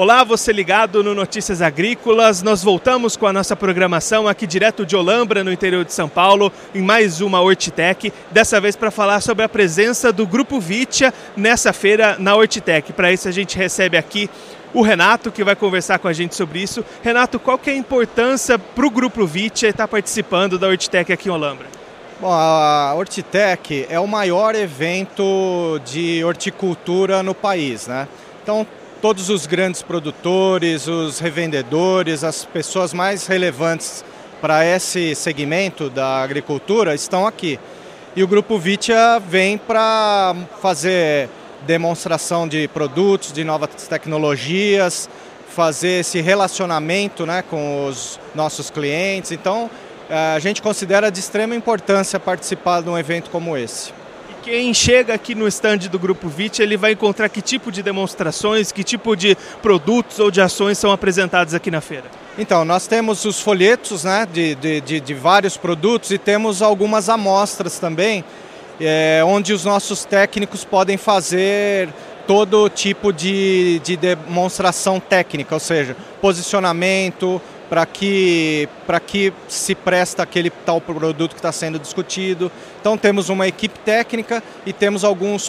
Olá, você ligado no Notícias Agrícolas. Nós voltamos com a nossa programação aqui direto de Olambra, no interior de São Paulo, em mais uma Hortitec, dessa vez para falar sobre a presença do Grupo Vitia nessa feira na Hortitec. Para isso a gente recebe aqui o Renato, que vai conversar com a gente sobre isso. Renato, qual que é a importância para o Grupo Vitia estar participando da Hortitec aqui em Olambra? Bom, a Hortitec é o maior evento de horticultura no país, né? Então, todos os grandes produtores, os revendedores, as pessoas mais relevantes para esse segmento da agricultura estão aqui. E o Grupo Vitia vem para fazer demonstração de produtos, de novas tecnologias, fazer esse relacionamento, né, com os nossos clientes. Então, a gente considera de extrema importância participar de um evento como esse. Quem chega aqui no stand do Grupo Vitia, ele vai encontrar que tipo de demonstrações, que tipo de produtos ou de ações são apresentados aqui na feira? Então, nós temos os folhetos, né, de vários produtos e temos algumas amostras também, onde os nossos técnicos podem fazer todo tipo de demonstração técnica, ou seja, posicionamento, para que se presta aquele tal produto que está sendo discutido. Então temos uma equipe técnica e temos alguns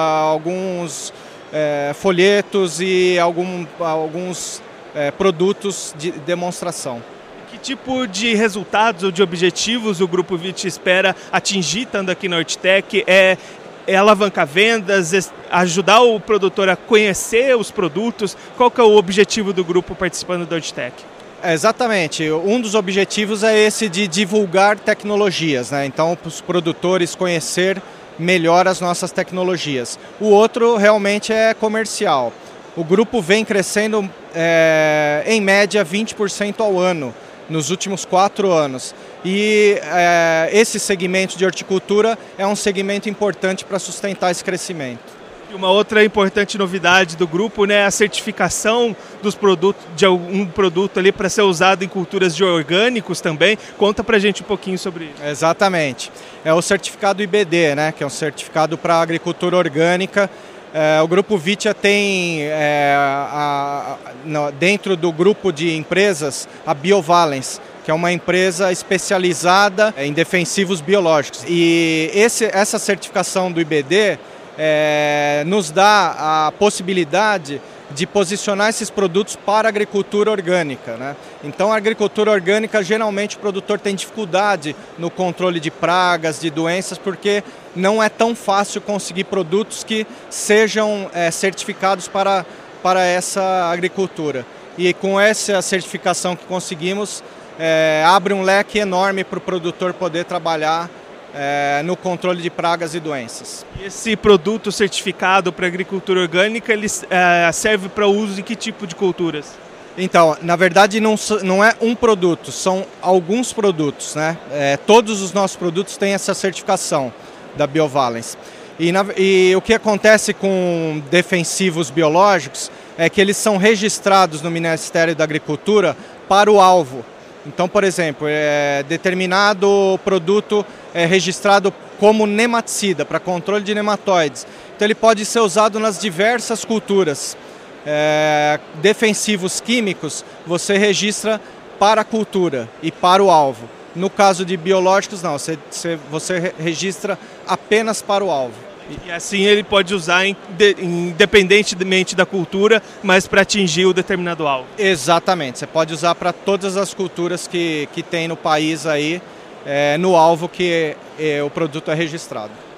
folhetos e alguns produtos de demonstração. Que tipo de resultados ou de objetivos o Grupo Vitia espera atingir estando aqui na Hortitec? É alavancar vendas, ajudar o produtor a conhecer os produtos? Qual que é o objetivo do grupo participando da Hortitec? Exatamente. Um dos objetivos é esse de divulgar tecnologias, né? Então, para os produtores conhecer melhor as nossas tecnologias. O outro realmente é comercial. O grupo vem crescendo em média 20% ao ano nos últimos 4 anos. E esse segmento de horticultura é um segmento importante para sustentar esse crescimento. E uma outra importante novidade do grupo, né, é a certificação dos produtos, de algum produto ali para ser usado em culturas de orgânicos também. Conta pra gente um pouquinho sobre isso. Exatamente. É o certificado IBD, né, que é um certificado para agricultura orgânica. O Grupo Vitia tem, dentro do grupo de empresas, a BioValence, que é uma empresa especializada em defensivos biológicos. E essa certificação do IBD nos dá a possibilidade de posicionar esses produtos para a agricultura orgânica, né? Então, a agricultura orgânica, geralmente o produtor tem dificuldade no controle de pragas, de doenças, porque não é tão fácil conseguir produtos que sejam certificados para essa agricultura. E com essa certificação que conseguimos, abre um leque enorme para o produtor poder trabalhar no controle de pragas e doenças. E esse produto certificado para agricultura orgânica, ele serve para uso em que tipo de culturas? Então, na verdade não é um produto, são alguns produtos, né? Todos os nossos produtos têm essa certificação da BioValence. E o que acontece com defensivos biológicos é que eles são registrados no Ministério da Agricultura para o alvo. Então, por exemplo, determinado produto é registrado como nematicida, para controle de nematóides. Então, ele pode ser usado nas diversas culturas. Defensivos químicos, você registra para a cultura e para o alvo. No caso de biológicos, não, você registra apenas para o alvo. E assim ele pode usar independentemente da cultura, mas para atingir o determinado alvo. Exatamente, você pode usar para todas as culturas que tem no país aí, no alvo que o produto é registrado.